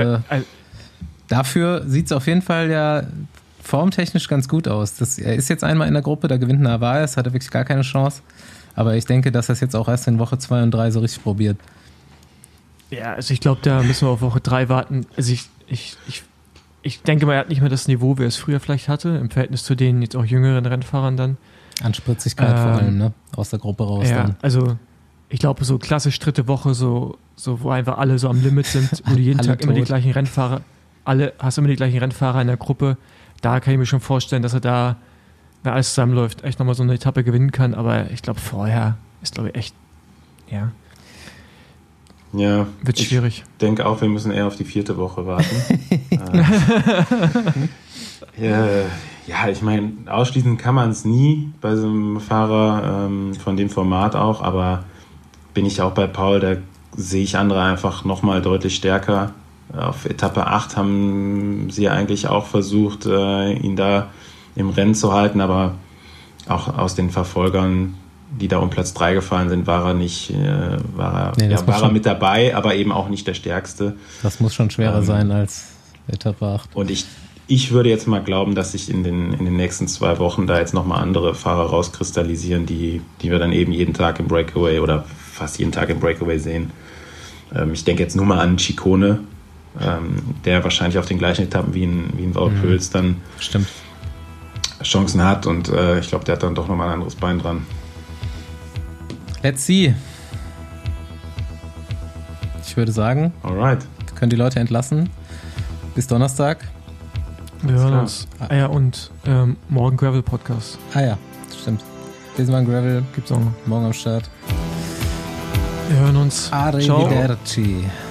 dafür sieht es auf jeden Fall ja formtechnisch ganz gut aus. Er ist jetzt einmal in der Gruppe, da gewinnt Narvaez, hat er wirklich gar keine Chance. Aber ich denke, dass er es jetzt auch erst in Woche 2 und 3 so richtig probiert. Ja, also ich glaube, da müssen wir auf Woche 3 warten. Also ich denke mal, er hat nicht mehr das Niveau, wie er es früher vielleicht hatte, im Verhältnis zu den jetzt auch jüngeren Rennfahrern dann. An Spritzigkeit vor allem, ne? Aus der Gruppe raus ja, dann. Also ich glaube, so klassisch dritte Woche, so wo einfach alle so am Limit sind, wo du jeden Tag immer die gleichen Rennfahrer, hast immer die gleichen Rennfahrer in der Gruppe. Da kann ich mir schon vorstellen, dass er da, wenn alles zusammenläuft, echt nochmal so eine Etappe gewinnen kann. Aber ich glaube, vorher ist, glaube ich, echt, ja. Ja, wird schwierig. Ich denke auch, wir müssen eher auf die 4. Woche warten. Ja, ich meine, ausschließen kann man es nie bei so einem Fahrer von dem Format auch, aber bin ich auch bei Paul, da sehe ich andere einfach nochmal deutlich stärker. Auf Etappe 8 haben sie eigentlich auch versucht, ihn da im Rennen zu halten, aber auch aus den Verfolgern, die da um Platz 3 gefallen sind, war er mit dabei, aber eben auch nicht der Stärkste. Das muss schon schwerer sein als Etappe 8. Und ich würde jetzt mal glauben, dass sich in den nächsten 2 Wochen da jetzt nochmal andere Fahrer rauskristallisieren, die wir dann eben jeden Tag im Breakaway oder fast jeden Tag im Breakaway sehen. Ich denke jetzt nur mal an Ciccone, der wahrscheinlich auf den gleichen Etappen wie ein Wout Poels dann Stimmt. Chancen hat und ich glaube, der hat dann doch nochmal ein anderes Bein dran. Let's see. Ich würde sagen, alright. Wir können die Leute entlassen. Bis Donnerstag. Wir hören uns. Ja, und morgen Gravel-Podcast. Ah ja, stimmt. Diesmal Gravel. Gibt's auch noch. Morgen am Start. Wir hören uns. Arrivederci. Ciao.